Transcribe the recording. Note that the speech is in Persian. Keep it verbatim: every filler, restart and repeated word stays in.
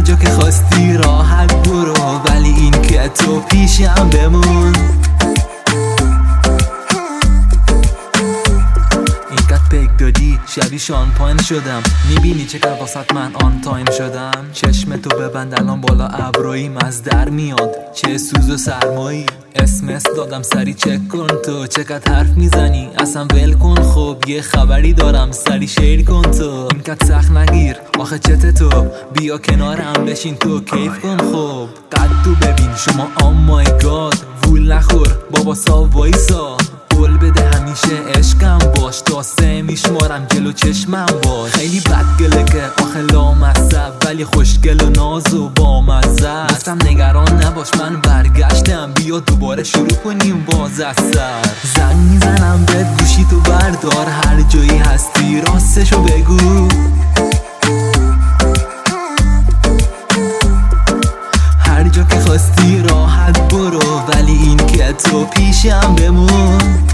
جا که خواستی راحت برو، ولی این که تو پیشم بمون. پک دادی شبی شانپاین شدم، میبینی چقدر واسط من آن تایم شدم. چشم تو ببند الان بالا ابرویم از در میاد، چه سوز و سرمایی. اسمس دادم سری چک کن تو چقدر حرف میزنی، اصلا ول کن. خب یه خبری دارم سری شیر کن تو، اینقدر سخت نگیر آخه چته تو، بیا کنارم بشین تو کیف کن. خب قد تو ببین شما آم مای گاد، وول نخور بابا سا وایسا، قول بده همیشه عشقم باش، تا سه میشمارم جلو چشمم باش. خیلی بدگله که آخه لامصب، ولی خوشگل و ناز و بامزه. گفتم نگران نباش من برگشتم، بیا دوباره شروع کنیم باز از سر. زنگ میزنم به گوشی تو بردار، هر جایی هستی راستشو بگو. هر جا که خواستی راحت برو، ولی این که تو پیشم بمون.